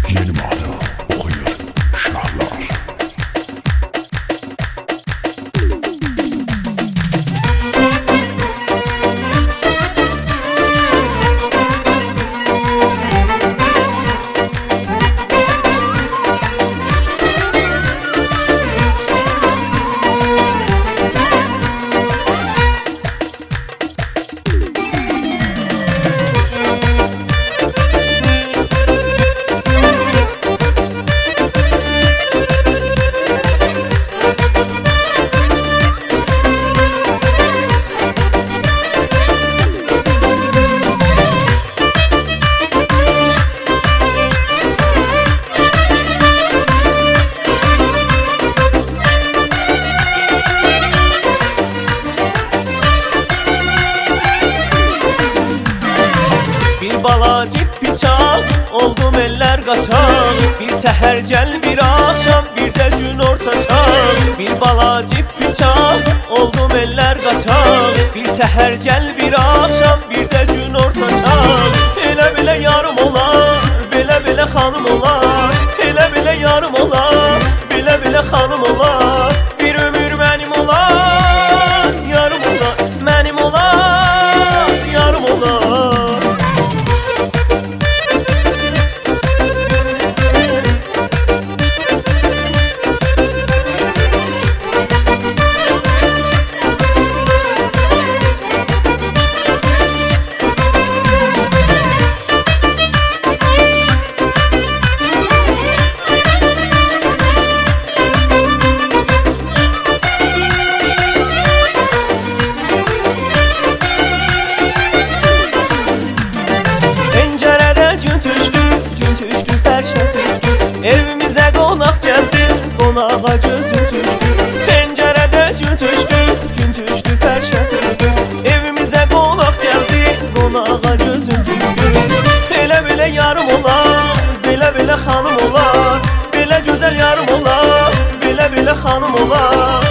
Yeni mahnı okuyun şahlar. Bir balacık bıçaq, oldum eller qaçaq. Bir səhər gəl, bir axşam, bir də gün ortaçaq. Bir balacık bıçaq, oldum eller qaçaq. Bir səhər gəl, bir axşam, bir də gün ortaçaq. Elə-belə yarım olar, belə-belə xanım olar. Elə-belə yarım olar, belə-belə xanım olar. Bir ömür mənim olar, yarım olar, mənim olar, yarım olar. Evimizə qonaq gəldi, qonağa gözüm düşdü. Pəncərədə gün düşdü, gün düşdü, fərşə düşdü. Evimizə qonaq gəldi, qonağa gözüm düşdü. Belə-belə yarım olar, belə-belə xanım olar. Belə gözəl yarım olar, belə-belə xanım olar.